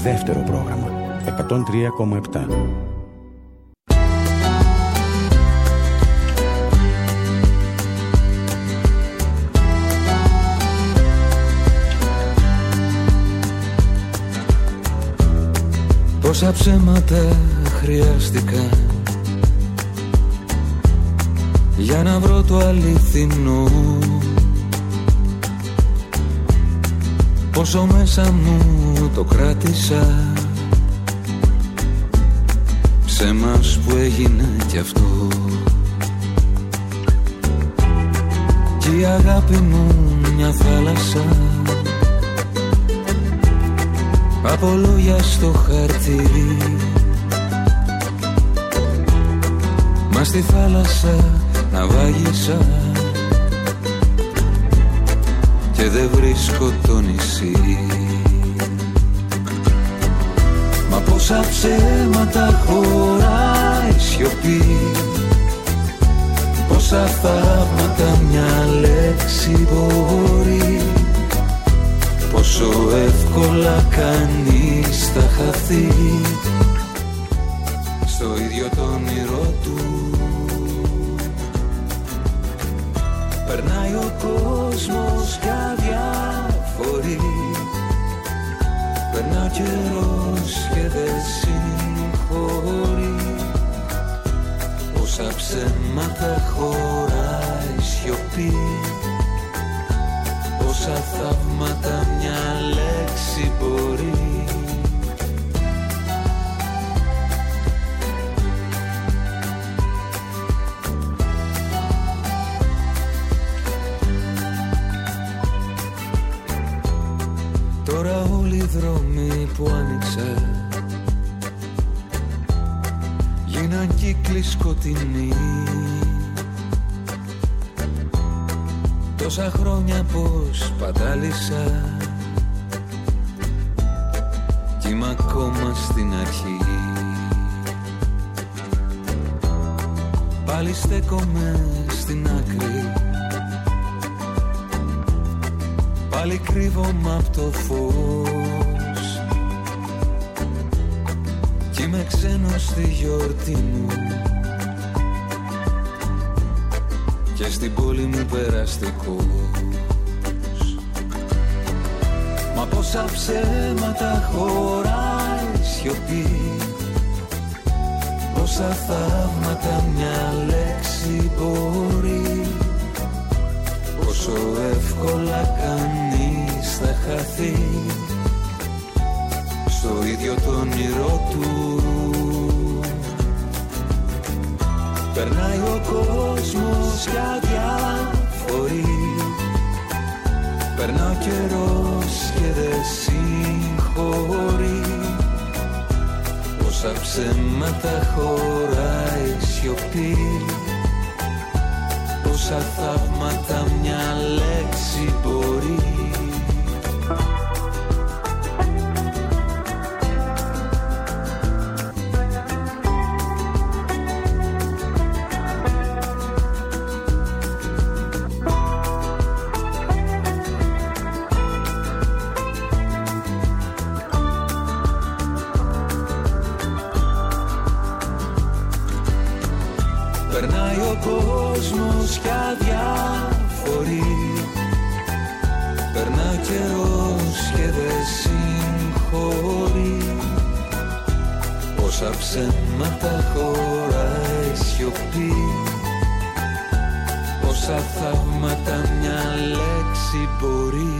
δεύτερο πρόγραμμα 103,7. Πόσα ψέματα χρειάστηκα για να βρω το αληθινό, πόσο μέσα μου το κράτησα, ψέμας που έγινε κι αυτό. Κι η αγάπη μου μια θάλασσα από λόγια στο χαρτί, μα στη θάλασσα ναυάγησα και δεν βρίσκω το νησί. Μα πόσα ψέματα χωράει σιωπή, πόσα θαύματα μια λέξη μπορεί, πόσο εύκολα κανείς θα χαθεί στο ίδιο το όνειρό του. Περνάει ο κόσμος κι αδιάφοροι, περνά ο καιρός και δεν συγχωρεί, πόσα ψέματα χωράει σιωπή, πόσα θαύματα μια λέξη μπορεί. Τώρα όλοι οι δρόμοι που άνοιξα γίναν κύκλοι σκοτεινοί, τόσα χρόνια πως πατάλησα κι είμαι ακόμα στην αρχή. Πάλι στέκομαι στην άκρη, πάλι κρύβομαι απ' το φως κι είμαι ξένος στη γιορτή μου και στην πόλη μου περαστικός. Μα πόσα ψέματα χωράει σιωπή, πόσα θαύματα μια λέξη μπορεί, πόσο εύκολα κανείς θα χαθεί στο ίδιο το όνειρό του. Περνάει ο κόσμος κι αδιάφοροι, περνά ο καιρός και δεν συγχωρεί, πόσα ψέματα χωράει σιωπή, πόσα θαύματα μια λέξη μπορεί. Περνάει ο κόσμος κι αδιάφοροι, περνά ο καιρός και δεν συγχωρεί, πόσα ψέματα χωράει σιωπή, πόσα θαύματα μια λέξη μπορεί.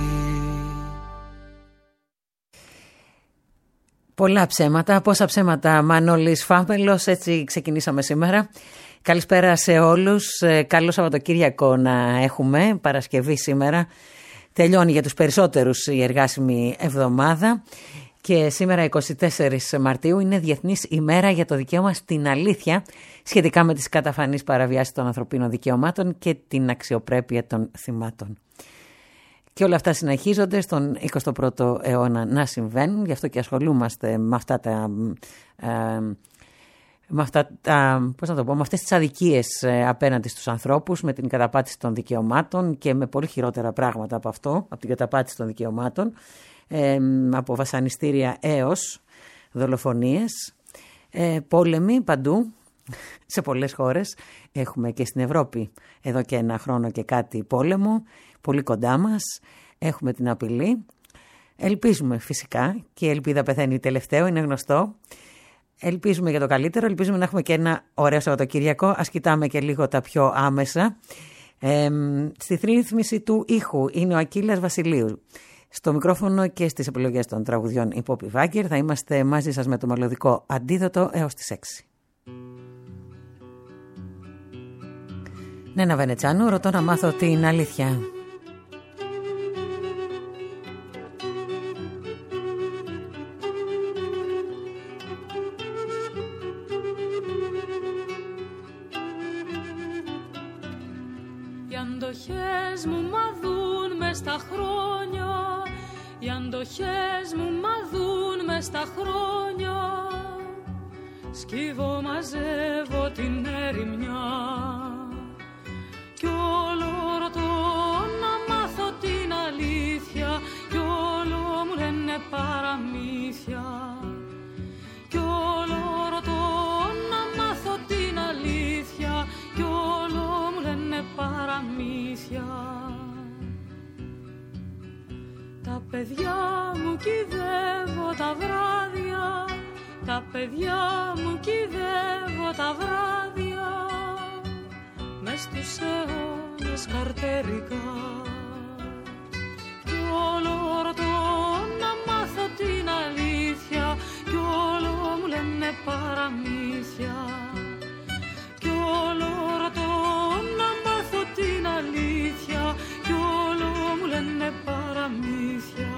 Πολλά ψέματα, πόσα ψέματα. Μανώλης Φάμελος, έτσι ξεκινήσαμε σήμερα. Καλησπέρα σε όλους, καλό Σαββατοκύριακο να έχουμε, Παρασκευή σήμερα. Τελειώνει για τους περισσότερους η εργάσιμη εβδομάδα και σήμερα 24 Μαρτίου είναι Διεθνής ημέρα για το δικαίωμα στην αλήθεια σχετικά με τις καταφανείς παραβιάσεις των ανθρωπίνων δικαιωμάτων και την αξιοπρέπεια των θυμάτων. Και όλα αυτά συνεχίζονται στον 21ο αιώνα να συμβαίνουν, γι' αυτό και ασχολούμαστε με αυτά τα με αυτές τις αδικίες απέναντι στους ανθρώπους, με την καταπάτηση των δικαιωμάτων και με πολύ χειρότερα πράγματα από αυτό, από την καταπάτηση των δικαιωμάτων, από βασανιστήρια έως δολοφονίες, πόλεμοι παντού, σε πολλές χώρες. Έχουμε και στην Ευρώπη εδώ και 1 χρόνο και κάτι πόλεμο, πολύ κοντά μας. Έχουμε την απειλή. Ελπίζουμε φυσικά, και η ελπίδα πεθαίνει τελευταίο, είναι γνωστό. Ελπίζουμε για το καλύτερο, ελπίζουμε να έχουμε και ένα ωραίο Σαββατοκύριακο. Ας κοιτάμε και λίγο τα πιο άμεσα. Στη ρύθμιση του ήχου είναι ο Ακύλας Βασιλείου. Στο μικρόφωνο και στις επιλογές των τραγουδιών η Πόπη Βάγκερ. Θα είμαστε μαζί σας με το μελωδικό αντίδοτο έως τις 6. Νένα Βενετσάνου, ρωτώ να μάθω την αλήθεια. Οι αντοχές μου μαδούν μες στα χρόνια, οι αντοχές μου μαδούν μες στα χρόνια. Σκύβω, μαζεύω την ερημιά κι όλο ρωτώ να μάθω την αλήθεια κι όλο μου λένε παραμύθια κι όλο ρωτώ να μάθω την αλήθεια κι όλο μου λένε παραμύθια. Τα παιδιά μου κυδεύω τα βράδια, τα παιδιά μου κυδεύω τα βράδια μες στους αιώνες καρτερικά κι όλο ρωτώ να μάθω την αλήθεια κι όλο μου λένε παραμύθια κι όλο ρωτώ να μάθω την αλήθεια κι όλο μου λένε παραμύθια.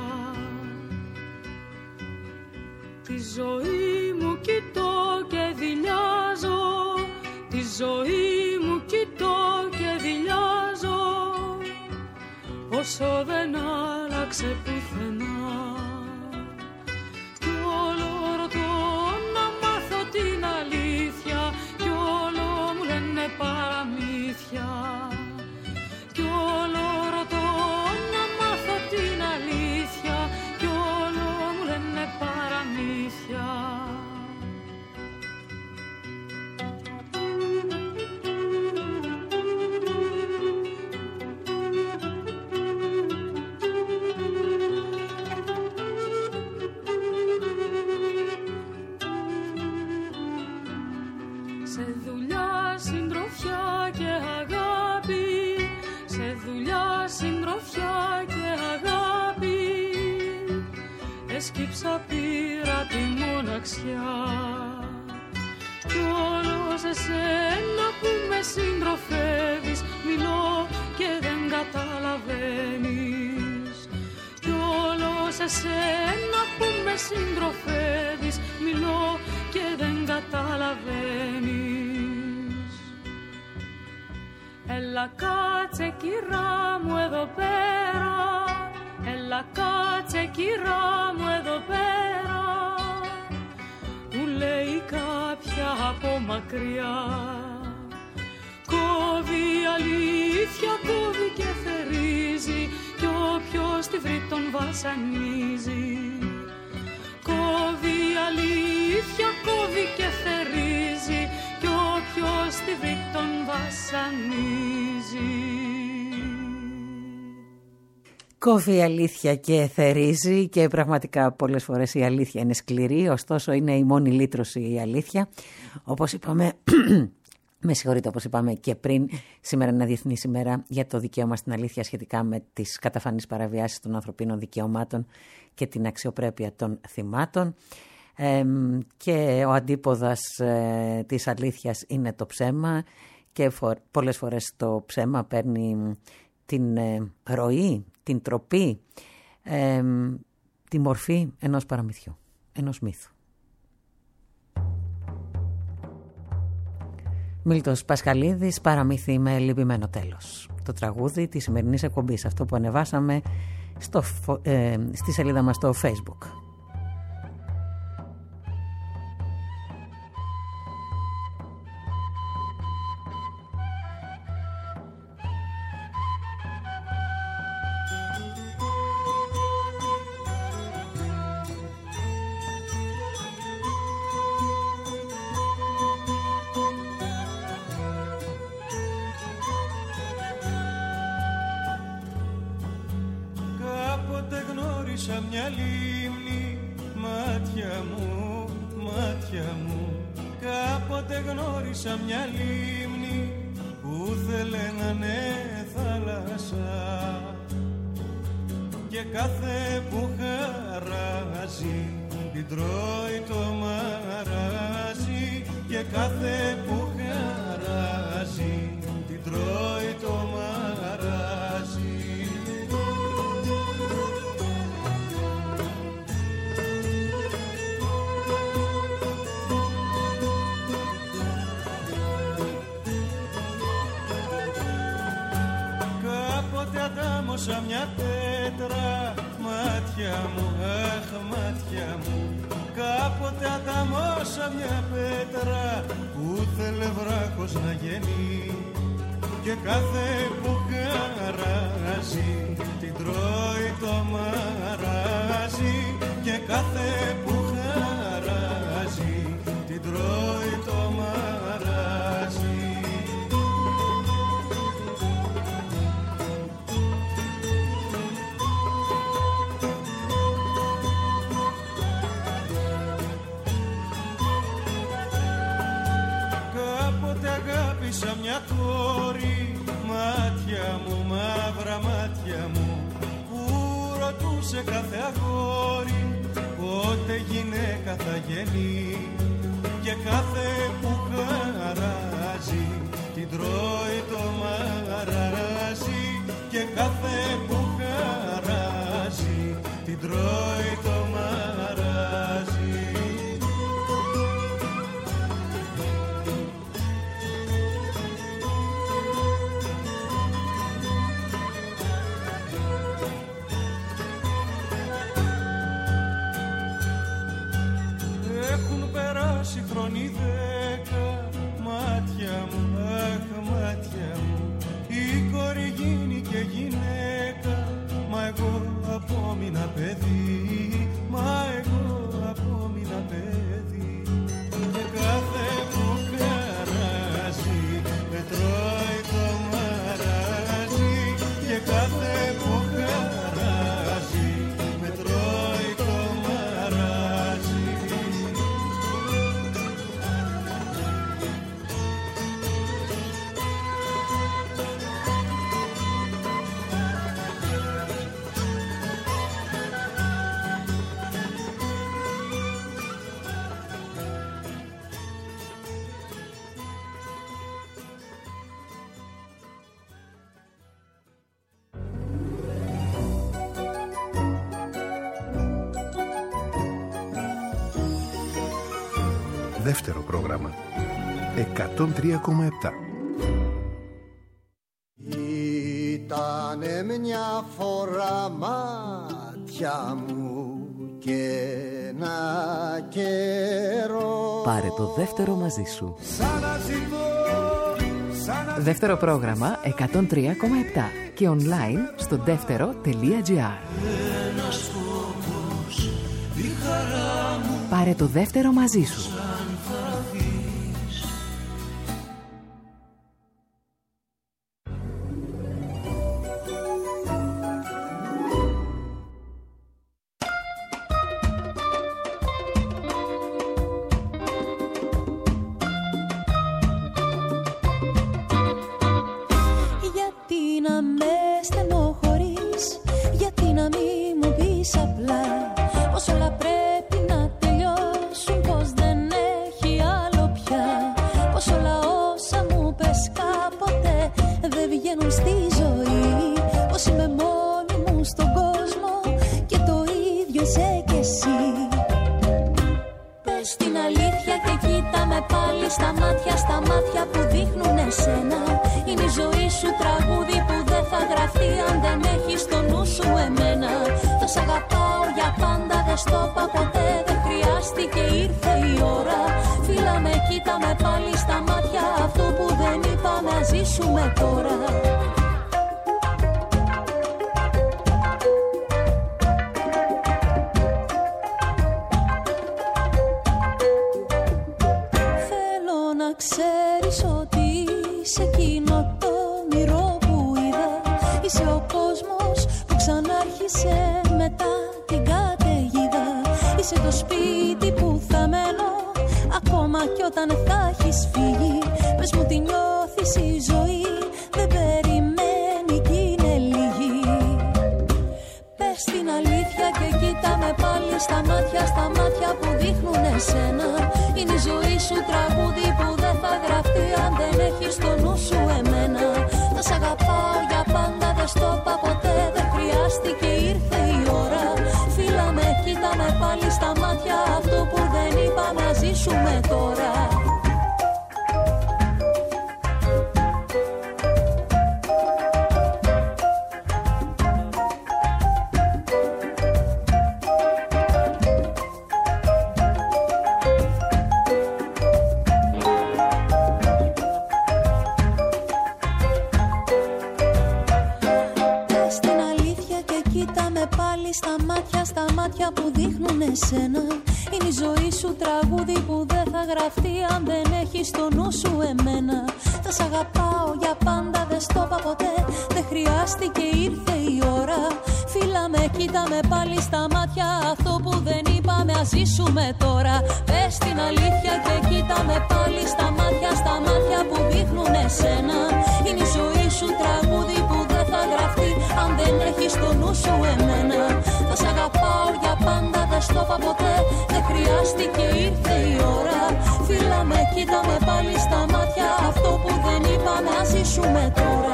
Τη ζωή μου κοιτώ και δειλιάζω, τη ζωή μου κοιτώ και δειλιάζω, όσο δεν άλλαξε πουθενά κι όλο ρωτώ να μάθω την αλήθεια κι όλο μου λένε παραμύθια κι όλο ρωτώ να μάθω την αλήθεια κι όλο μου λένε παραμύθια. Σε δουλειά, συντροφιά και αγάπη, σε δουλειά, συντροφιά και αγάπη, έσκυψα πήρα τη μοναξιά κι όλο σε σένα που με συντροφεύεις μιλώ και δεν καταλαβαίνεις κι όλο σε σένα που με συντροφεύεις μιλώ και δεν καταλαβαίνεις. Έλα κάτσε κυρά μου εδώ πέρα, έλα κάτσε κυρά μου εδώ πέρα, μου λέει κάποια από μακριά. Κόβει αλήθεια, κόβει και θερίζει κι όποιος τη βρει τον βασανίζει. Κόβει αλήθεια, κόβει και θερίζει κι όποιος τη βρει τον βασανίζει. Κόβει αλήθεια και θερίζει και πραγματικά πολλές φορές η αλήθεια είναι σκληρή, ωστόσο είναι η μόνη λύτρωση η αλήθεια. Όπως είπαμε, με συγχωρείτε, όπως είπαμε και πριν, σήμερα είναι Διεθνής ημέρα για το δικαίωμα στην αλήθεια σχετικά με τις καταφανείς παραβιάσεις των ανθρωπίνων δικαιωμάτων και την αξιοπρέπεια των θυμάτων. Και ο αντίποδας της αλήθειας είναι το ψέμα και πολλές φορές το ψέμα παίρνει την ροή, την τροπή, τη μορφή ενός παραμυθιού, ενός μύθου. Μίλτος Πασχαλίδης, παραμύθι με λυπημένο τέλος. Το τραγούδι της σημερινής εκπομπής, αυτό που ανεβάσαμε στη σελίδα μας στο Facebook. γνώρισα μια λίμνη, μάτια μου, μάτια μου. Κάποτε γνώρισα μια λίμνη που θέλε να είναι θάλασσα και κάθε που χαράζει την τρώει το μαράζι και κάθε που χαράζει την τρώει το μαράζι. Κάποτε αντάμωσα μια πέτρα, μάτια μου, αχ μάτια μου. Κάποτε αντάμωσα μια πέτρα που θέλε βράχος να γεννεί και κάθε που χαράζει την τρώει το μαράζι και κάθε που χαράζει την τρώει το μαράζι. Αγάπησα μια κόρη, μάτια μου, μαύρα μάτια μου, που ρωτούσε κάθε αγόρι πότε γυναίκα θα γεννεί και κάθε που χαράζει την τρώει το μαράζι και κάθε που χαράζει την τρώει το μαράζι. Χρόνοι 10, μάτια μου, αχ μάτια μου. Η κόρη γίνει και γυναίκα, μα εγώ απόμεινα παιδί, μα εγώ απόμεινα παιδί. Και κάθε που χαράζει με τρώει το μαράζι και κάθε που χαράζει με τρώει το μαράζι. Δεύτερο πρόγραμμα 103,7. Ήτανε μια φορά μάτια μου και ένα καιρό. Πάρε το δεύτερο μαζί σου. Δεύτερο πρόγραμμα 103,7 και online στο δεύτερο.gr. Πάρε το δεύτερο μαζί σου. Ξέρεις ότι είσαι εκείνο το όνειρο που είδα. Είσαι ο κόσμος που ξανάρχισε μετά είσαι το σπίτι που θα μένω. Ακόμα κι όταν θα έχεις φύγει, πες μου τι νιώθεις, η ζωή δεν περιμένει κι είναι λίγη. Πες την αλήθεια και κοίτα με πάλι στα μάτια που δείχνουν εσένα. Είναι η ζωή σου τραγούδι που δεν θα γραφτεί αν δεν έχεις στο νου σου εμένα. Θα σ' αγαπάω για πάντα, δεν στο είπα ποτέ, δεν χρειάστηκε, ήρθε η ώρα. Φίλα με, κοίτα με πάλι στα μάτια, αυτό που δεν είπα να ζήσουμε τώρα. Στα μάτια που δείχνουν εσένα. Είναι η ζωή σου τραγούδι που δεν θα γραφτεί αν δεν έχεις στο νου σου εμένα. Θα σ' αγαπάω για πάντα, δεν στο είπα ποτέ, δεν χρειάστηκε, ήρθε η ώρα. Φίλα με, κοίτα με πάλι στα μάτια, αυτό που δεν είπαμε ας ζήσουμε τώρα. Πες την αλήθεια και κοίτα με πάλι στα μάτια που δείχνουν εσένα. Είναι η ζωή σου τραγούδι που δεν θα γραφτεί αν δεν έχεις στο νου σου εμένα. Θα σ' αγαπάω για πάντα, δεν στο είπα ποτέ, δεν χρειάστηκε, ήρθε η ώρα. Φίλα με, κοίτα με πάλι στα μάτια, αυτό που δεν είπα να ζήσουμε τώρα.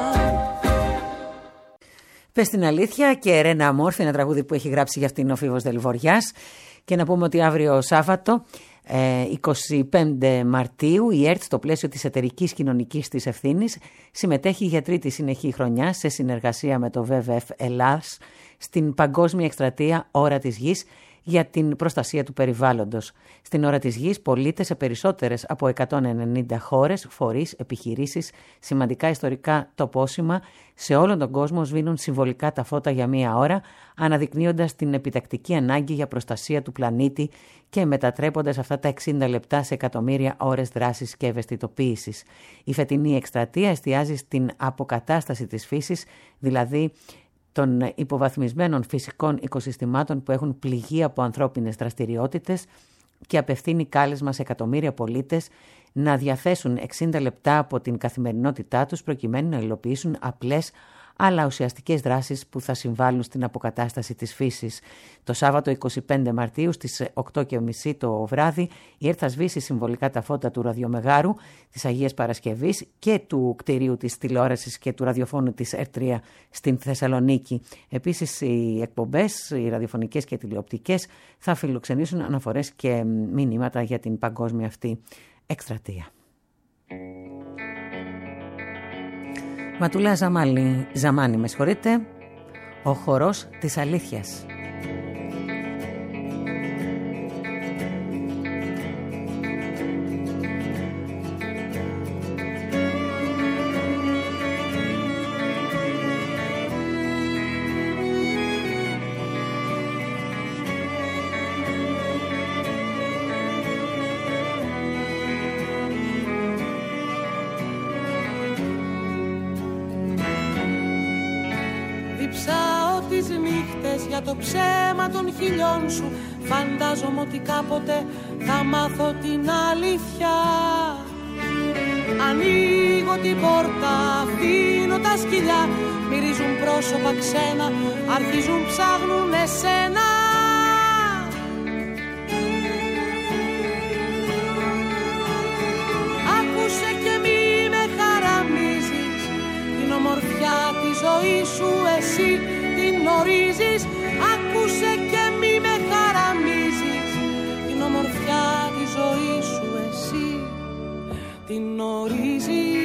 Πες την αλήθεια και Ρένα Αμόρφη, ένα τραγούδι που έχει γράψει για αυτήν ο Φίβος Δελβοριάς. Και να πούμε ότι αύριο Σάββατο 25 Μαρτίου η ΕΡΤ στο πλαίσιο της εταιρικής κοινωνικής της ευθύνης συμμετέχει για τρίτη συνεχή χρονιά σε συνεργασία με το WWF Ελλάς στην παγκόσμια εκστρατεία Ώρα της Γης για την προστασία του περιβάλλοντος. Στην Ώρα της Γης, πολίτες σε περισσότερες από 190 χώρες, φορείς, επιχειρήσεις, σημαντικά ιστορικά τοπόσημα σε όλον τον κόσμο σβήνουν συμβολικά τα φώτα για μία ώρα, αναδεικνύοντας την επιτακτική ανάγκη για προστασία του πλανήτη και μετατρέποντας αυτά τα 60 λεπτά σε εκατομμύρια ώρες δράσης και ευαισθητοποίησης. Η φετινή εκστρατεία εστιάζει στην αποκατάσταση της φύσης, δηλαδή των υποβαθμισμένων φυσικών οικοσυστημάτων που έχουν πληγεί από ανθρώπινες δραστηριότητες και απευθύνει κάλεσμα σε εκατομμύρια πολίτες να διαθέσουν 60 λεπτά από την καθημερινότητά τους προκειμένου να υλοποιήσουν απλές αλλά ουσιαστικές δράσεις που θα συμβάλλουν στην αποκατάσταση της φύσης. Το Σάββατο 25 Μαρτίου στις 8:30 το βράδυ η ΕΡΤ θα σβήσει συμβολικά τα φώτα του ραδιομεγάρου της Αγίας Παρασκευής και του κτηρίου της τηλεόρασης και του ραδιοφώνου της ΕΡΤ3 στην Θεσσαλονίκη. Επίσης οι εκπομπές, οι ραδιοφωνικές και τηλεοπτικές θα φιλοξενήσουν αναφορές και μηνύματα για την παγκόσμια αυτή εκστρατεία. Ματούλα Ζαμάνη, με συγχωρείτε, ο χορός της αλήθειας. Για το ψέμα των χιλιών σου φαντάζομαι ότι κάποτε θα μάθω την αλήθεια. Ανοίγω την πόρτα, αφήνω τα σκυλιά, μυρίζουν πρόσωπα ξένα, αρχίζουν ψάχνουν εσένα. Άκουσε και μη με χαραμίζεις, την ομορφιά της ζωής σου εσύ την ορίζεις. Άκουσε και μη με χαραμίζεις, την ομορφιά της ζωής σου εσύ την ορίζεις.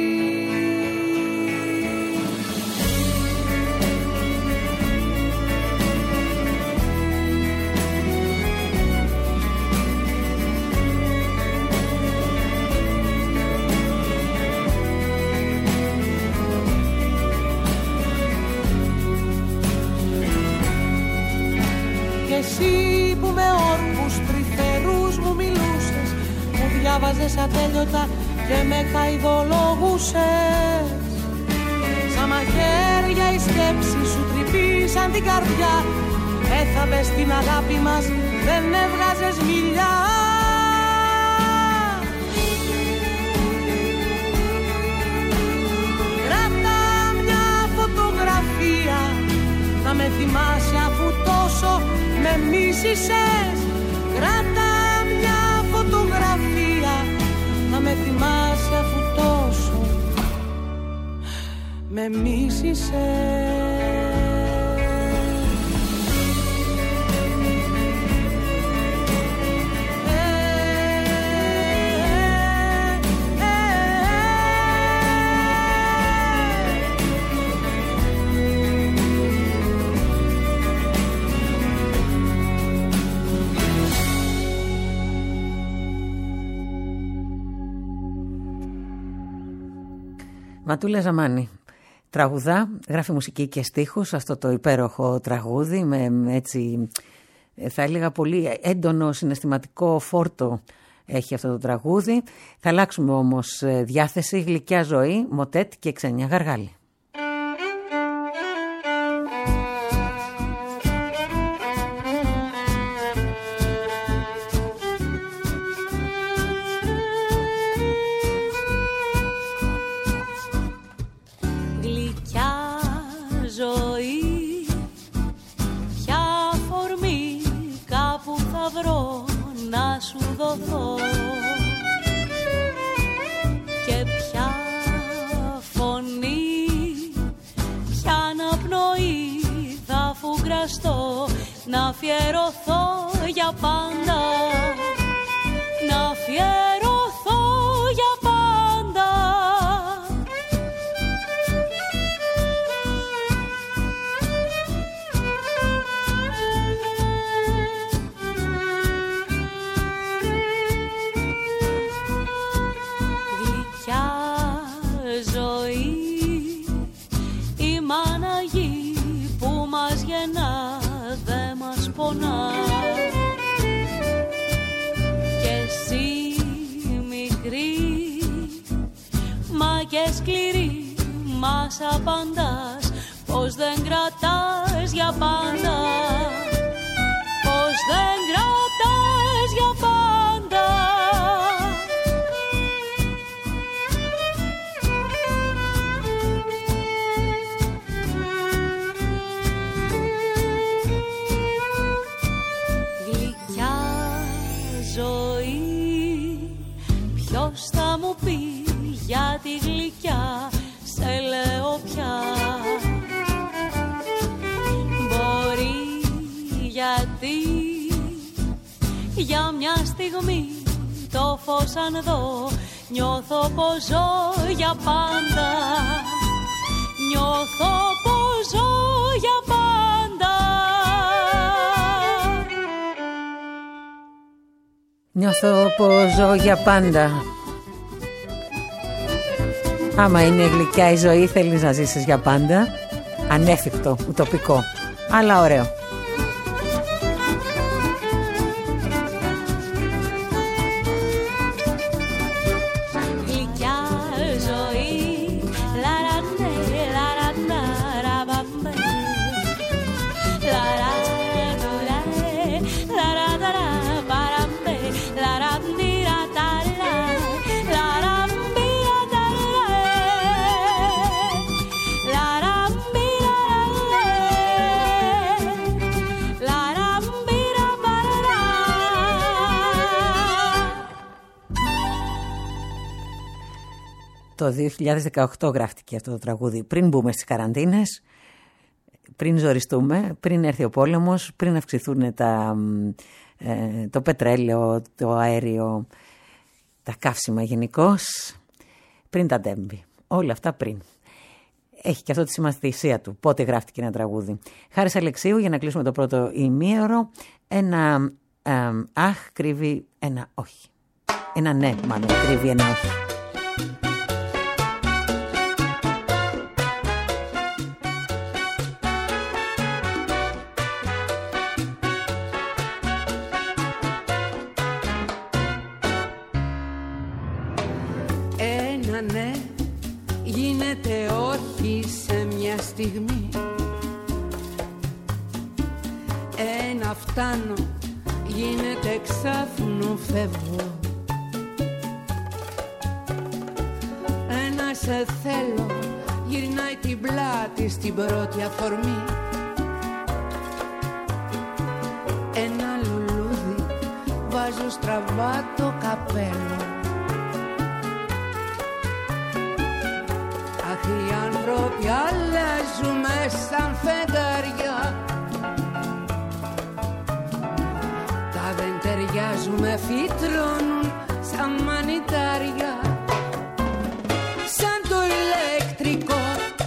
Εσύ που με όρκους τρυφερούς μου μιλούσες, μου διάβαζες ατέλειωτα και με χαϊδολογούσες. Σαν μαχαίρια οι σκέψεις σου τρυπήσαν την καρδιά, έθαβες την αγάπη μας, δεν έβγαζες μιλιά. Κράτα μια φωτογραφία, να με θυμάσαι αφού τόσο με μίσησες. Κράτα μια φωτογραφία, να με θυμάσαι αφού τόσο με μίσησες. Ματούλα Ζαμάνη τραγουδά, γράφει μουσική και στίχους αυτό το υπέροχο τραγούδι με έτσι θα έλεγα πολύ έντονο συναισθηματικό φόρτο έχει αυτό το τραγούδι. Θα αλλάξουμε όμως διάθεση, γλυκιά ζωή, Μοτέτ και Ξένια Γαργάλη. Και ποια φωνή, ποια αναπνοή θα φουγκραστώ, να αφιερωθώ για πάντα, να αφιερωθώ για πάντα. Και εσύ μικρή, μα και σκληρή, μας απαντάς πως δεν κρατάς για πάντα, πως δεν κρατάς για πάντα. Ποιος θα μου πει για τη γλυκιά, σε λέω πια. Μπορεί γιατί για μια στιγμή το φως αν δω, νιώθω πως ζω για πάντα, νιώθω πως ζω για πάντα. Νιώθω πως ζω για πάντα. Άμα είναι γλυκιά η ζωή, θέλεις να ζήσεις για πάντα. Ανέφικτο, ουτοπικό, αλλά ωραίο. Το 2018 γράφτηκε αυτό το τραγούδι, πριν μπούμε στις καραντίνες, πριν ζοριστούμε, πριν έρθει ο πόλεμος, πριν αυξηθούν το πετρέλαιο, το αέριο, τα καύσιμα γενικώς, πριν τα ντέμπι. Όλα αυτά πριν. Έχει και αυτό τη σημασία του, πότε γράφτηκε ένα τραγούδι. Χάρης Αλεξίου, για να κλείσουμε το πρώτο ημίωρο, ένα αχ κρύβει ένα όχι. Ένα ναι μάλλον κρύβει ένα όχι. Ένα ναι γίνεται όχι σε μια στιγμή. Ένα φτάνω, γίνεται ξάφνου φεύγω. Ένα σε θέλω, γυρνάει την πλάτη στην πρώτη αφορμή. Ένα λουλούδι, βάζω στραβά το καπέλο. Αχ, οι άνθρωποι αλλάζουμε σαν φεγγαριά. Τα δεν ταιριάζουμε, φυτρώνουν σαν μανιτάρια. Σαν το ηλεκτρικό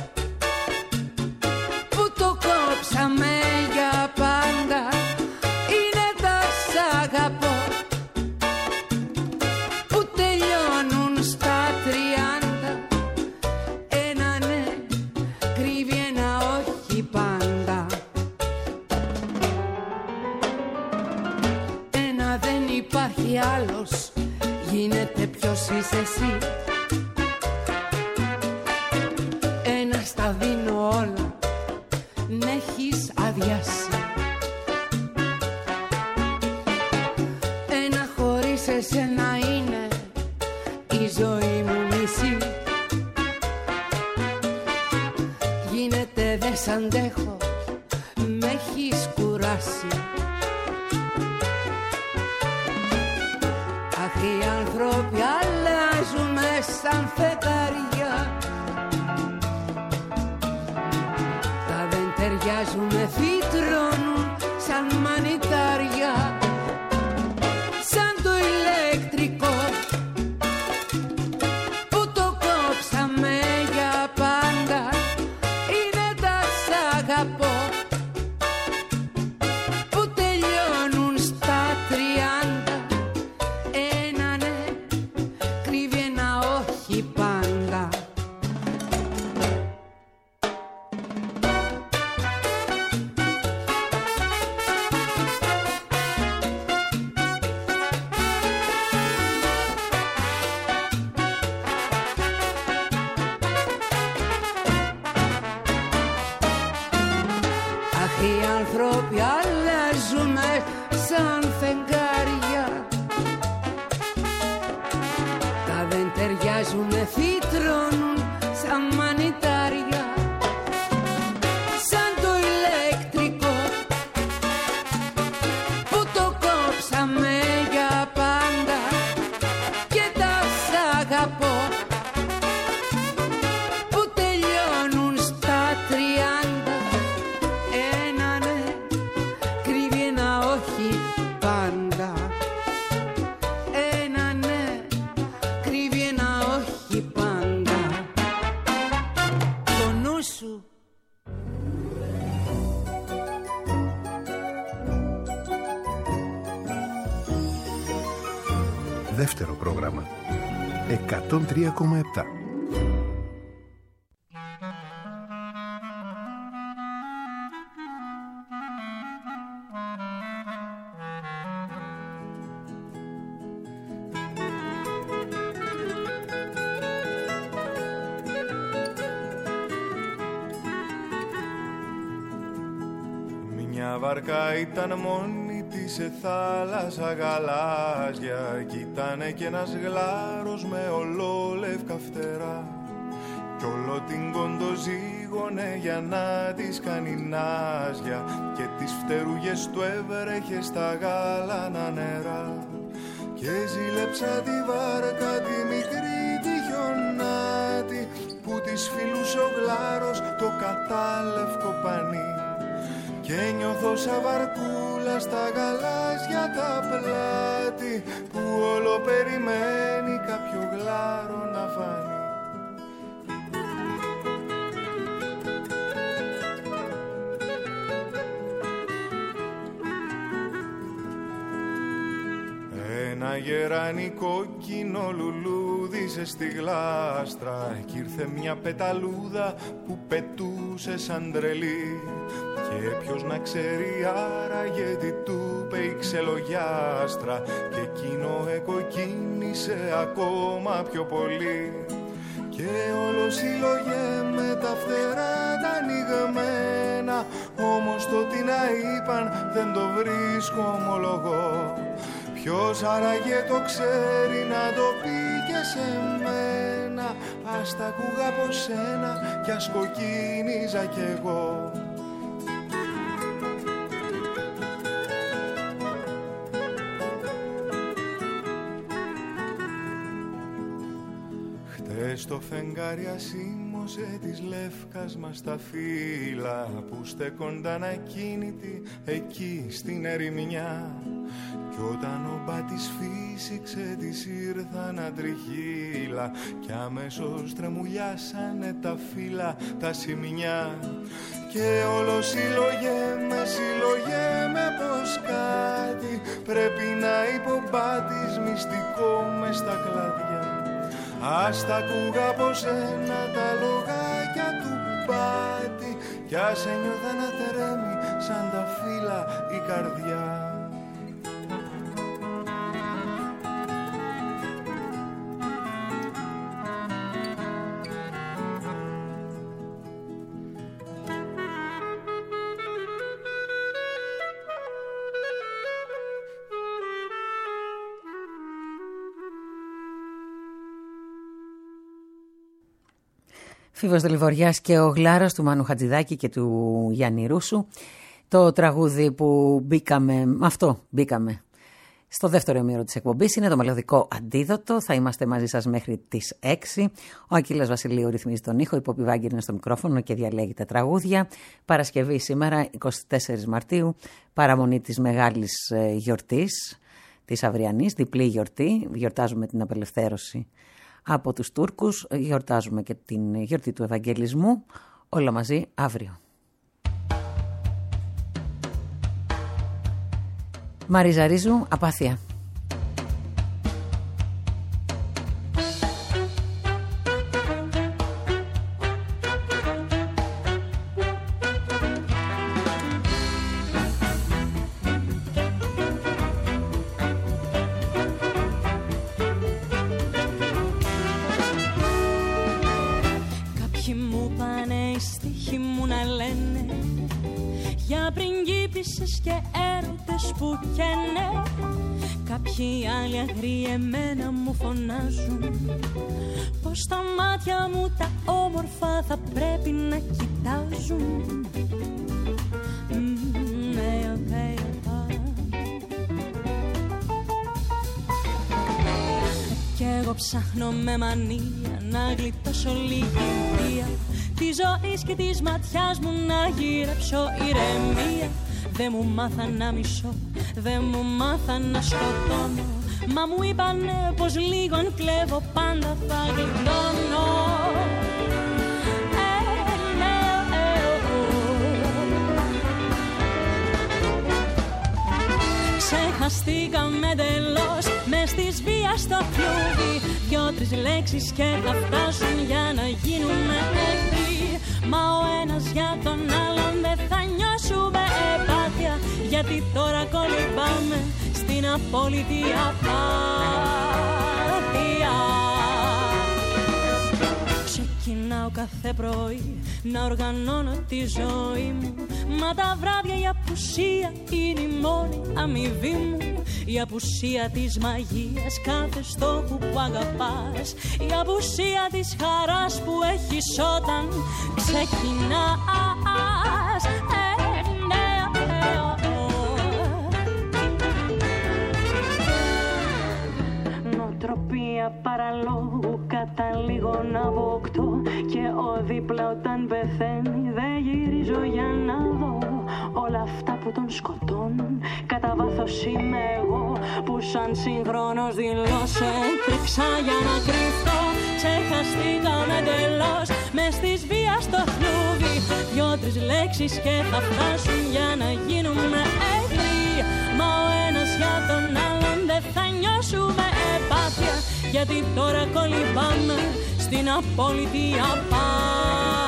που το κόψαμε για πάντα. Είναι τα σ' αγαπώ που τελειώνουν στα 30. Ένα ναι κρύβει ένα όχι πάντα. Ένα δεν υπάρχει άλλος, γίνεται ποιος είσαι εσύ. Ένα στα δίνω όλα, μ' έχεις αδειάσει. Ένα χωρίς εσένα είναι η ζωή μου μισή. Γίνεται δε σ' αντέχω, μ' έχεις κουράσει. Αχ, οι άνθρωποι αλλάζουμε σαν φεγγαριά. Τα δεν ταιριάζουμε, φυτρώνουν σαν μανιτάρια. Σαν το ηλεκτρικό που το κόψαμε για πάντα. Είναι τα σ' αγαπώ που τελειώνουν στα 30. Ένα ναι κρύβει ένα όχι πάντα. Αχ, οι άνθρωποι αλλάζουμε σαν φεγγάρια. Τα δεν ταιριάζουνε, φυτρώνουν σαν μανιτάρια. Σαν το ηλεκτρικό που το κόψαμε για πάντα. Και τα σ' αγαπώ που τελειώνουν στα 30. Ένα ναι κρύβει ένα όχι πάντα. Ένα ναι κρύβει ένα όχι πάντα. Το νου σου. Δεύτερο πρόγραμμα 103,7. Μια βαρκά ήταν μόνη της σε θάλασσα γαλάζια. Κι ήτανε κι ένας γλάρος με ολόλευκα φτερά. Κι όλο την κοντοζήγωνε για να της κάνει νάζια. Και τις φτερούγες του έβρεχε στα γάλανα νερά. Και ζήλεψα τη βάρκα τη μικρή τη χιονάτη, που της φιλούσε ο γλάρος το κατάλευκο πανί. Και νιώθω σαν βαρκούλα στα γαλάζια τα πλάτη, που όλο περιμένει κάποιο γλάρο να φανεί. Ένα γεράνι κόκκινο λουλούδισε στη γλάστρα, κι ήρθε μια πεταλούδα που πετούσε σαν τρελή. Και ποιος να ξέρει άραγε τι του είπε η ξελογιάστρα, και εκείνο εκοκκίνησε ακόμα πιο πολύ. Και όλο σύλλογε με τα φτερά τα ανοιγμένα, όμως το τι να είπαν δεν το βρίσκω, ομολογώ. Ποιος άραγε το ξέρει να το πει και σε μένα? Ας τα ακούγα από σένα κι ας κοκκίνιζα κι εγώ. Στο φεγγάρι ασήμωσε της Λεύκας μας τα φύλλα που στέκονταν ακίνητοι εκεί στην ερημιά. Κι όταν ο μπάτης φύσηξε της ήρθαν τριχύλα κι αμέσως τρεμουλιάσανε τα φύλλα τα σημεινιά. Και όλο συλλογέμαι πως κάτι πρέπει να είπε ο μπάτης μυστικό μες στα κλαδιά. Ας τα ακούγα από σένα τα λογάκια του μπάτη κι ας ένιωθα να τρέμει σαν τα φύλλα η καρδιά. Φίβος Δελιβοριάς και ο Γλάρος του Μάνου Χατζηδάκη και του Γιάννη Ρούσου. Το τραγούδι που μπήκαμε στο δεύτερο ημίρο της εκπομπής είναι το μελωδικό Αντίδοτο. Θα είμαστε μαζί σας μέχρι τις 6. Ο Ακύλας Βασιλείου ρυθμίζει τον ήχο, η Πόπη Βάγκη είναι στο μικρόφωνο και διαλέγει τα τραγούδια. Παρασκευή σήμερα 24 Μαρτίου, παραμονή της μεγάλης γιορτής, της αυριανής, διπλή γιορτή. Γιορτάζουμε την απελευθέρωση από τους Τούρκους, γιορτάζουμε και την γιορτή του Ευαγγελισμού, όλα μαζί αύριο. Μαρίζα Ρίζου, Απάθεια. Και έρωτες που καίνε. Κάποιοι άλλοι αγροί εμένα μου φωνάζουν πως τα μάτια μου τα όμορφα θα πρέπει να κοιτάζουν. Κι εγώ ψάχνω με μανία να γλιτώσω λίγη βία της ζωής και της ματιάς μου να γυρέψω ηρεμία. Δεν μου μάθαν να μισώ, δεν μου μάθαν να σκοτώνω. Μα μου είπανε πως λίγον κλέβω, πάντα θα γλιτώνω. Ξεχαστήκαμε εντελώς μες της βίας στο φλούδι. 2-3 λέξεις και θα φτάσουν για να γίνουμε εχθροί. Μα ο ένας για τον άλλον δεν θα νιώσουμε επάθεια, γιατί τώρα κολυμπάμε στην απόλυτη απάθεια. Ξεκινάω κάθε πρωί να οργανώνω τη ζωή μου, μα τα βράδια η απουσία είναι η μόνη αμοιβή μου. Η απουσία της μαγείας κάθε στόχου που αγαπάς, η απουσία της χαράς που έχεις όταν ξεκινάς. Νοοτροπία παραλόγου καταλήγω να αποκτώ, και ο δίπλα όταν πεθαίνει δεν γυρίζω για να δω όλα αυτά που τον σκοτώνουν. Κατά βάθος είμαι εγώ που σαν συγχρόνος δηλώσω τρέξα για να κρυφτώ. Ξεχαστήκαμε εντελώς μες της βίας στο φλούδι. 2-3 λέξεις και θα φτάσουν για να γίνουμε εχθροί. Μα ο ένας για τον άλλον δεν θα νιώσουμε επάθεια, γιατί τώρα κολυμπάμε στην απόλυτη απάθεια.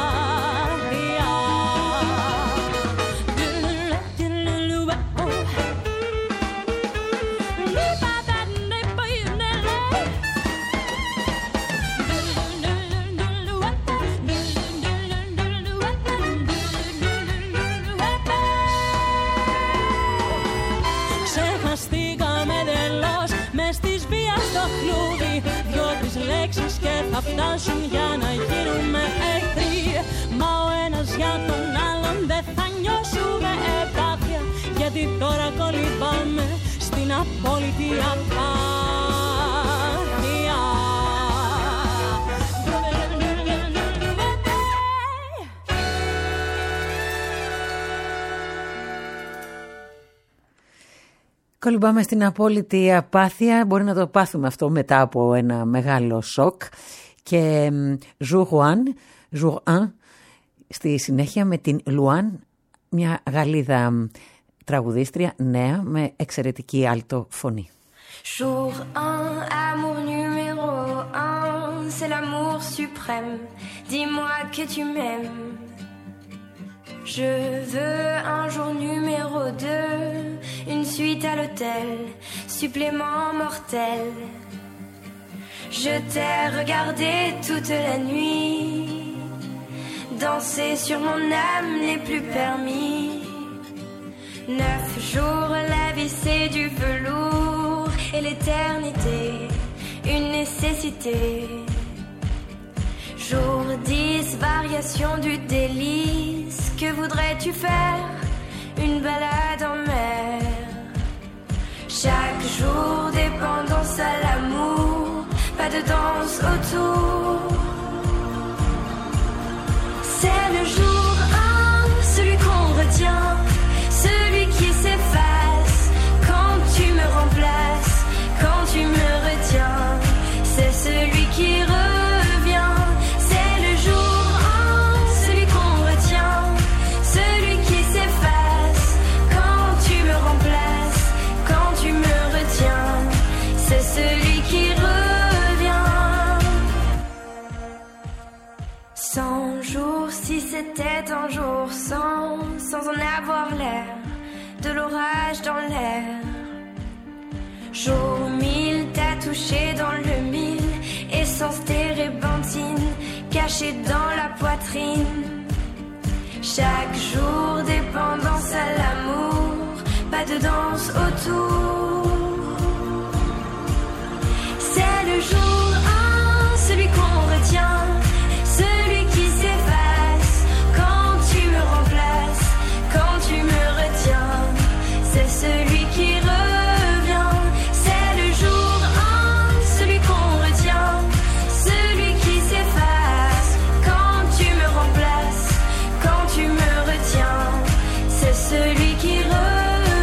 Ξεχαστήκαμε τελώς μες της βίας στο χλούδι. Δυο-τρεις λέξεις και θα φτάσουν για να γίνουμε εχθροί. Μα ο ένας για τον άλλον δεν θα νιώσουμε επάθεια, γιατί τώρα κολυμπάμε στην απόλυτη απάθεια. Κολυμπάμε στην απόλυτη απάθεια. Μπορεί να το πάθουμε αυτό μετά από ένα μεγάλο σοκ. Και Jour 1 στη συνέχεια με την Λουάν, μια Γαλλίδα τραγουδίστρια νέα με εξαιρετική άλτο φωνή. Jour 1, amour numéro 1, c'est l'amour suprême. Dis-moi que tu m'aimes. Je veux un jour numéro 2, une suite à l'hôtel, supplément mortel. Je t'ai regardé toute la nuit, danser sur mon âme n'est plus permis. 9 jours, la vie c'est du velours, et l'éternité, une nécessité. Jour 10, variation du délice. Que voudrais-tu faire? Une balade en mer. Chaque jour, dépendance à l'amour. Pas de danse autour. C'est le jour 1, celui qu'on retient, celui qui s'efface quand tu me remplaces, quand tu me retiens. C'est celui qui revient. C'est le jour 1, celui qu'on retient, celui qui s'efface quand tu me remplaces, quand tu me retiens. C'est celui qui revient. 100 jours, si c'était un jour sans en avoir l'air, de l'orage dans l'air. Jour 1000, t'as touché dans le 1000, essence térébenthine, cachée dans la poitrine. Chaque jour, dépendance à l'amour, pas de danse autour. C'est le jour 1, celui qu'on retient, celui qui s'efface quand tu me remplaces, quand tu me retiens. C'est celui qui revient. C'est le jour 1, celui qu'on retient, celui qui s'efface quand tu me remplaces, quand tu me retiens. C'est celui qui revient.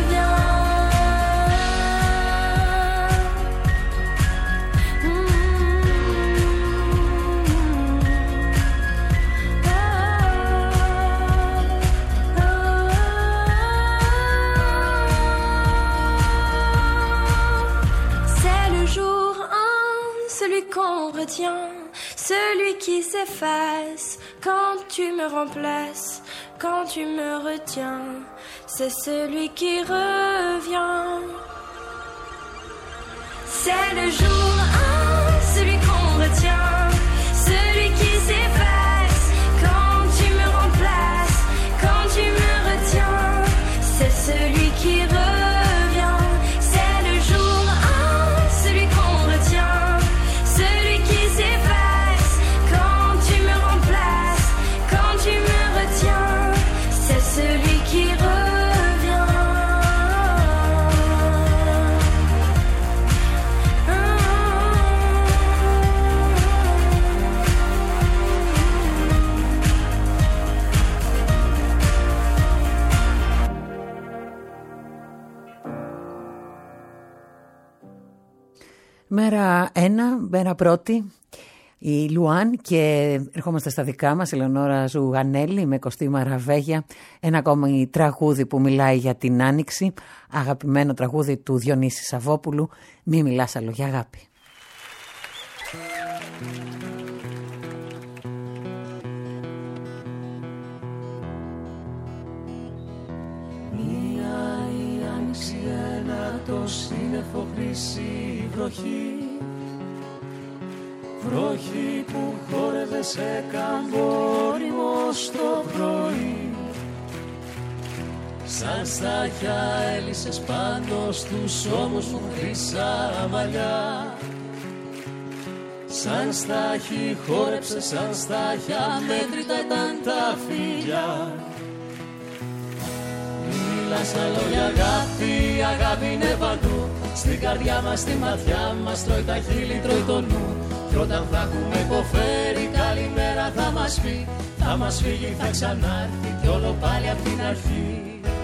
Qu'on retient, celui qui s'efface quand tu me remplaces, quand tu me retiens. C'est celui qui revient. C'est le jour 1, celui qu'on retient, celui qui s'efface quand tu me remplaces, quand tu me retiens. C'est celui qui revient. C'est le jour 1, celui qu'on retient, celui qui s'efface quand tu me remplaces, quand tu me retiens. C'est celui qui revient. Μέρα 1, μέρα πρώτη, η Λουάν και ερχόμαστε στα δικά μας, Ελεονόρα Ζουγανέλη με Κωστή Ραβέγια, ένα ακόμη τραγούδι που μιλάει για την Άνοιξη, αγαπημένο τραγούδι του Διονύση Σαββόπουλου, «Μη μιλάς άλλο για αγάπη». Μία η άνοιξη, ένα το σύννεφο, χρυσή βροχή, βροχή που χόρευε σε καμπόριμο στο πρωί. σαν στάχια έλυσες πάνω στους ώμους μου χρυσά μαλλιά. Σαν στάχι χόρεψε, σαν στάχια μέτρητα ήταν τα φιλιά. Μίλας τα λόγια αγάπη, αγάπη είναι παντού. Στην καρδιά μας, στη ματιά μας, τρώει τα χείλη, τρώει το νου. Κι όταν θα έχουμε υποφέρει, καλημέρα θα μας πει. Θα μας φύγει, θα ξανάρθει κι όλο πάλι απ' την αρχή.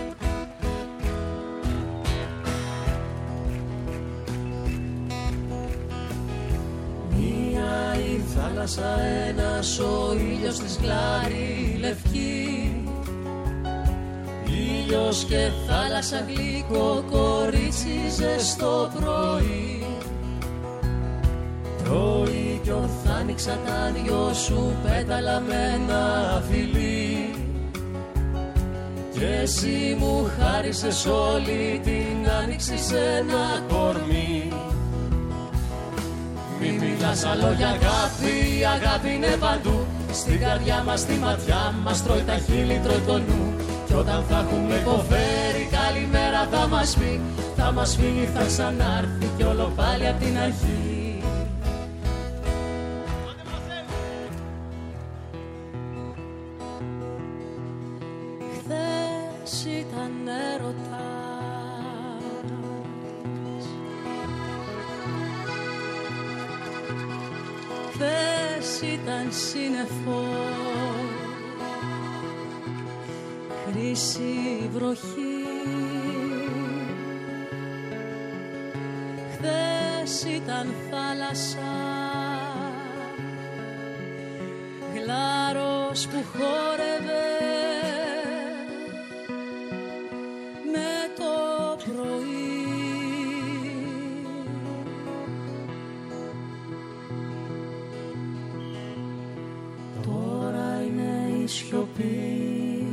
Μία η θάλασσα, ένας ο ήλιος της γλάρη λευκή. Ήλιος και θάλασσα γλυκό, κορίτσι ζεστό πρωί. Πρωί κι ορθάνιξα τα δυο σου πέταλα με ένα φιλί. Και εσύ μου χάρισες όλη την άνοιξη σε ένα κορμί. Μη μιλάς άλλο για αγάπη, αγάπη είναι παντού. Στην καρδιά μας, στη ματιά μας, τρώει τα χείλη, τρώει το νου. Κι όταν θα έχουμε υποφέρει, καλημέρα θα μας πει. Θα μας φύγει, θα ξανάρθει κι όλο πάλι απ' την αρχή. Χθες ήταν έρωτας, χθες ήταν σύννεφο, χρυσή βροχή. Χθες ήταν θάλασσα, γλάρος που χόρευε με το πρωί. Τώρα είναι η σιωπή,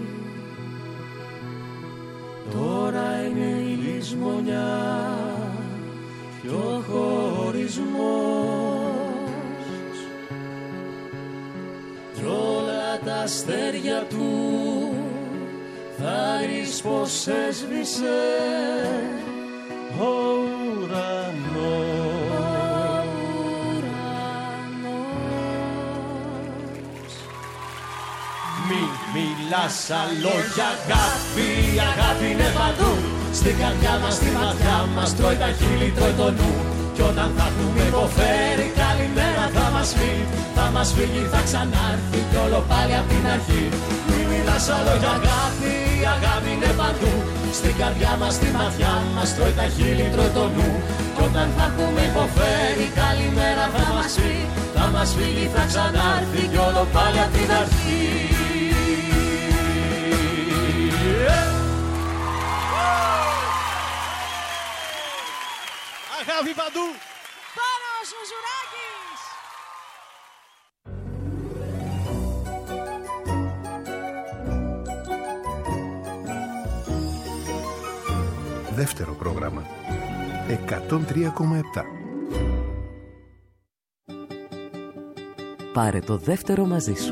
τώρα είναι η λησμονιά και ο χωρισμός κι όλα τα αστέρια του θα ρίξει πως έσβησε ο ουρανός. Μη μιλάς άλλο για αγάπη, αγάπη είναι παντού. Στην καρδιά μας, στη ματιά μας, τρώει τα χείλη, τρώει το νου. Κι όταν θα έχουμε υποφέρει, καλημέρα θα μας φύγει. Θα μας φύγει, θα ξανάρθει κι όλο πάλι απ' την αρχή. Μη μιλάς άλλο για αγάπη, αγάπη είναι παντού. Στην καρδιά μας, στη ματιά μας, τρώει τα χείλη, τρώει το νου. Κι όταν θα έχουμε υποφέρει, καλημέρα θα μας φύγει. Θα μας φύγει, θα ξανάρθει κι όλο πάλι απ' την αρχή. Αγάπη παντού. Πάνος Ζουράκης. Δεύτερο πρόγραμμα 103,7. Πάρε το δεύτερο μαζί σου.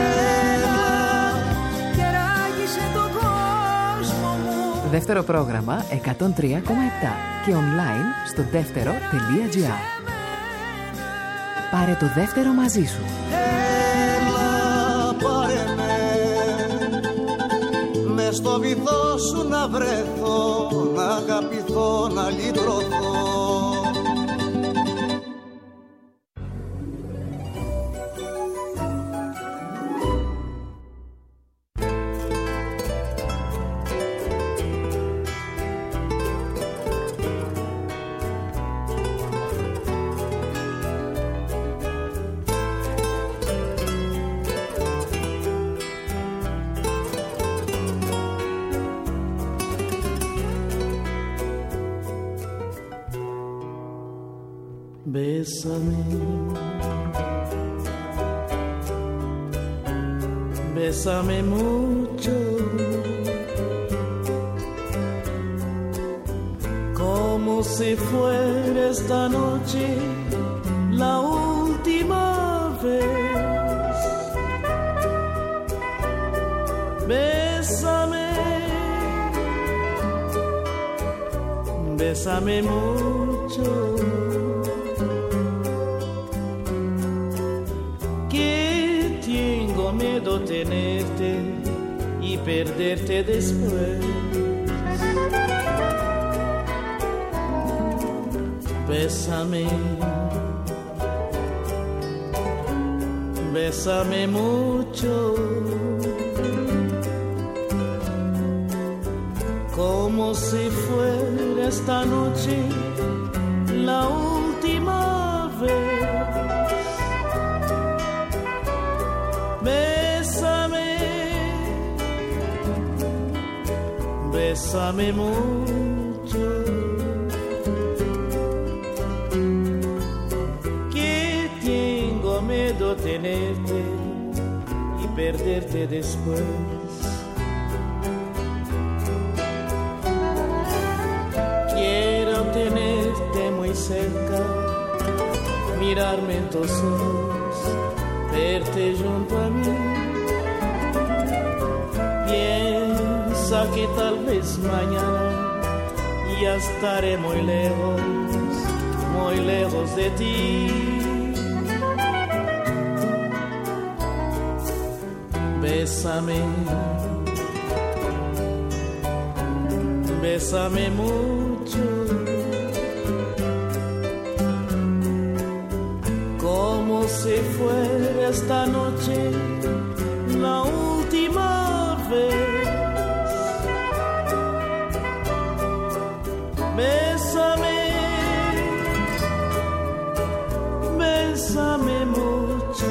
Δεύτερο πρόγραμμα 103,7 και online στο δεύτερο.gr. Πάρε το δεύτερο μαζί σου. Έλα πάρε με, μες στο βυθό σου να βρεθώ, να αγαπηθώ, να λυτρωθώ. Bésame, bésame mucho, como si fuera esta noche la última vez. Bésame Bésame mucho, que tengo miedo tenerte y perderte después. Bésame, bésame mucho, como si fuera esta noche la última vez. Bésame, bésame mucho, que tengo miedo tenerte y perderte después. Quiero tenerte muy cerca, mirarme en tus ojos, verte junto a mí. Piensa que tal vez mañana ya estaré muy lejos de ti. Bésame, bésame mucho, como si fuera esta noche la última vez. Bésame, bésame mucho,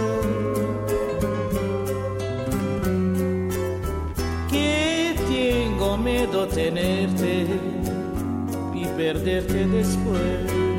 que tengo miedo tenerte y perderte después.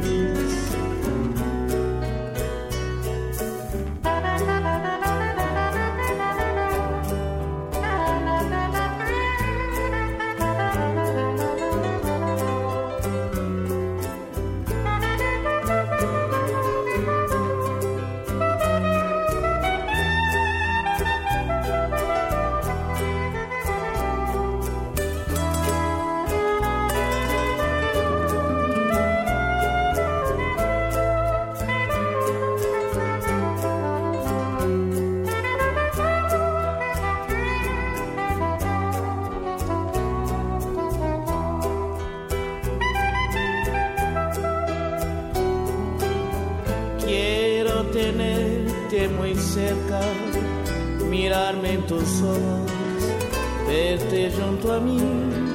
Tenerte muy cerca, mirarme en tus ojos, verte junto a mí.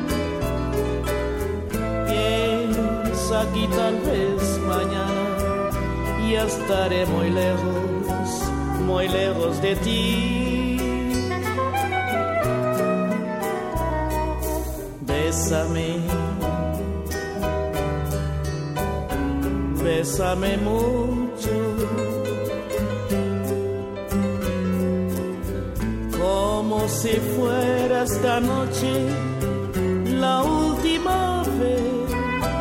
Piensa que tal vez mañana ya estaré muy lejos de ti. Bésame, bésame mucho, como si fuera esta noche la última vez.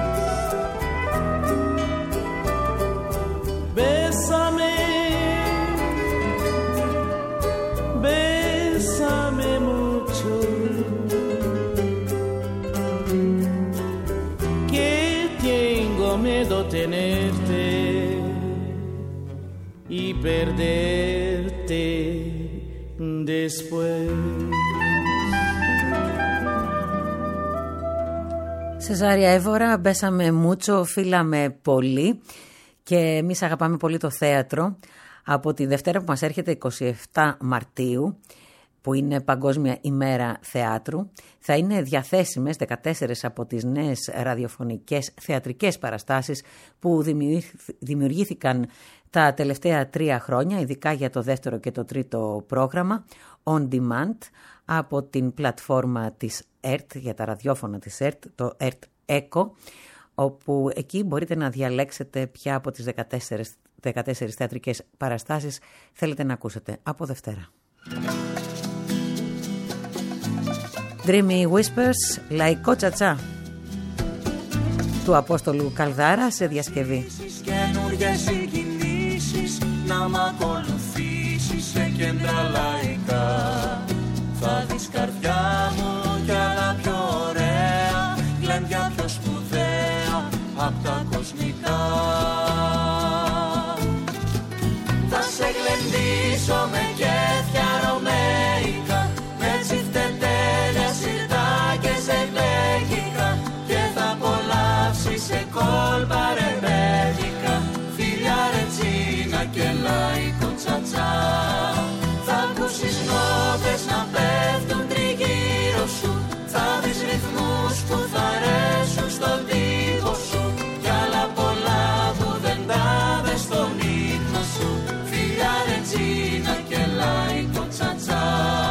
Bésame, bésame mucho, que tengo miedo tenerte y perderte después. Σεζάρια Εύωρα, μπέσαμε μούτσο, φύλαμε πολύ και εμείς αγαπάμε πολύ το θέατρο. Από τη Δευτέρα που μας έρχεται 27 Μαρτίου, που είναι Παγκόσμια ημέρα θεάτρου, θα είναι διαθέσιμες 14 από τις νέες ραδιοφωνικές θεατρικές παραστάσεις που δημιουργήθηκαν τα τελευταία 3 χρόνια, ειδικά για το δεύτερο και το τρίτο πρόγραμμα, On Demand, από την πλατφόρμα της ΕΡΤ, για τα ραδιόφωνα της ΕΡΤ, το ΕΡΤ Echo, όπου εκεί μπορείτε να διαλέξετε ποια από τις 14 θεατρικές παραστάσεις θέλετε να ακούσετε από Δευτέρα. Dreamy Whispers, λαϊκό τσατσά του Απόστολου Καλδάρα σε διασκευή. Καινούριες συγκινήσεις, να μ' ακολουθήσεις σε κέντρα λαϊκά. Θα δεις καρδιά μου κι άλλα πιο ωραία, γλέντια πιο σπουδαία, απ' τα κοσμικά. Θα σε γλεντήσω με κέφια ρωμαϊκά, με τσιφτετέλια, σιρτά και ζεμπέκικα, και θα απολαύσεις σε κόλπα ρεμπέτικα, φιλιά ρετσίνα και λαϊκό τσατσά. Θα ακούσεις νότες να πέφτουν τριγύρω σου, θα δεις ρυθμούς που θα αρέσουν στον τύπο σου, κι άλλα πολλά που δεν τα δες στον ύπνο σου, φιλιά ρετσίνα και λαϊκό τσατσά.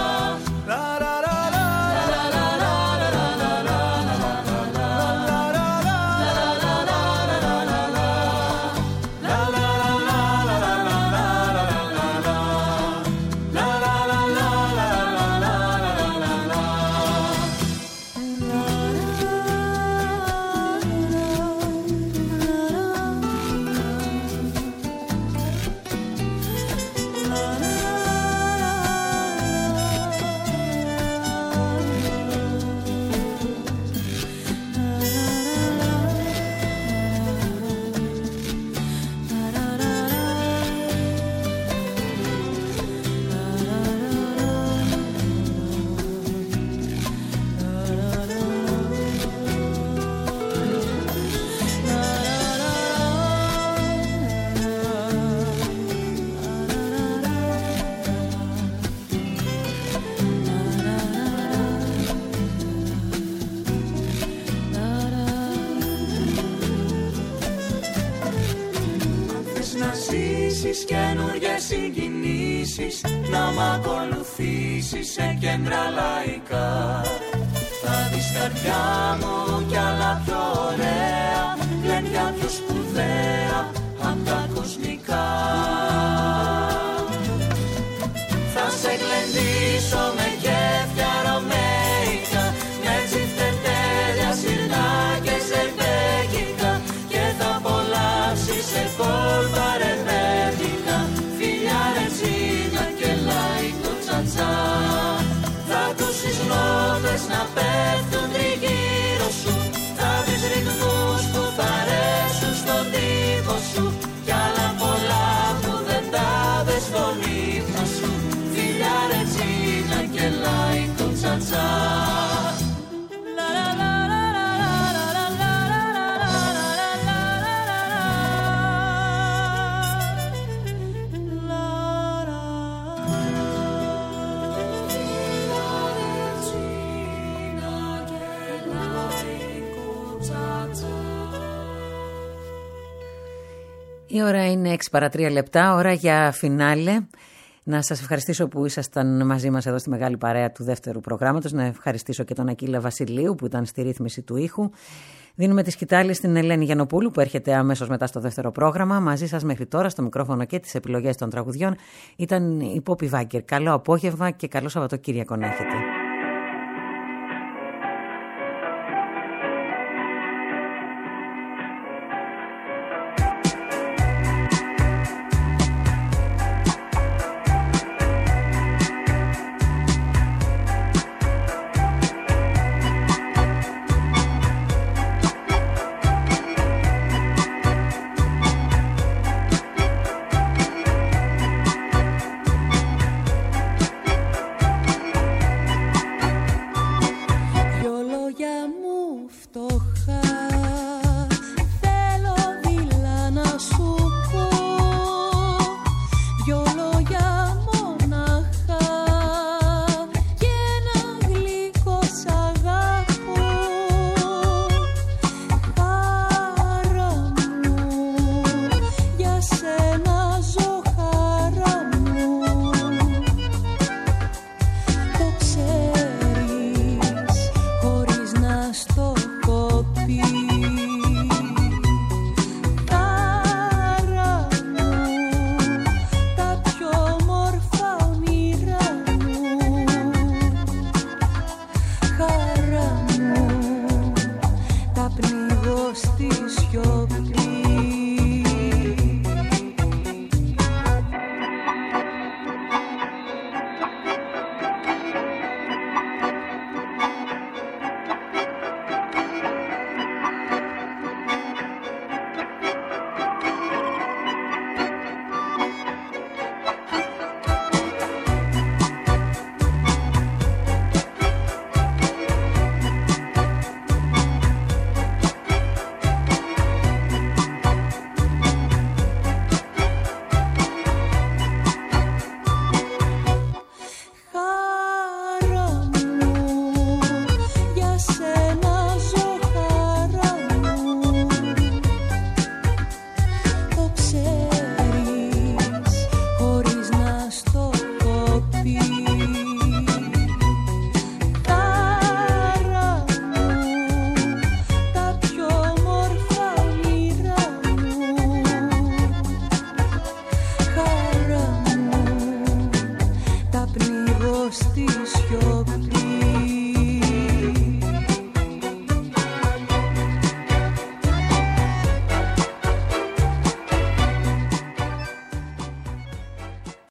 Καινούριες συγκινήσεις, να μ' ακολουθήσεις σε κέντρα λαϊκά. Θα δεις καρδιά μου κι άλλα πιο ωραία, γλέντια πιο σπουδαία απ' τα κοσμικά. Θα σε γλεντήσω με κέφια ρωμαϊκά, με τσιφτετέλια, σιρτά και ζεμπέκικα, και θα απολαύσεις σε κόλπα ρεμπέτικα, φιλιά ρετσίνα και λαϊκό τσατσά. Θα ακούσεις νότες να πέφτουν τριγύρω σου, θα δεις ρυθμούς που θα αρέσουν στον τύπο σου, κι άλλα πολλά που δεν τα δες στον ύπνο σου, φιλιά ρετσίνα και λαϊκό τσατσά. Η ώρα είναι 6 παρά 3 λεπτά, ώρα για φινάλε. Να σας ευχαριστήσω που ήσασταν μαζί μας εδώ στη μεγάλη παρέα του δεύτερου προγράμματος. Να ευχαριστήσω και τον Ακύλα Βασιλείου που ήταν στη ρύθμιση του ήχου. Δίνουμε τη σκητάλη στην Ελένη Γιαννοπούλου που έρχεται αμέσως μετά στο δεύτερο πρόγραμμα. Μαζί σας μέχρι τώρα στο μικρόφωνο και τις επιλογές των τραγουδιών ήταν η Πόπη Βάγκερ. Καλό απόγευμα και καλό Σαββατοκύριακο να έχετε.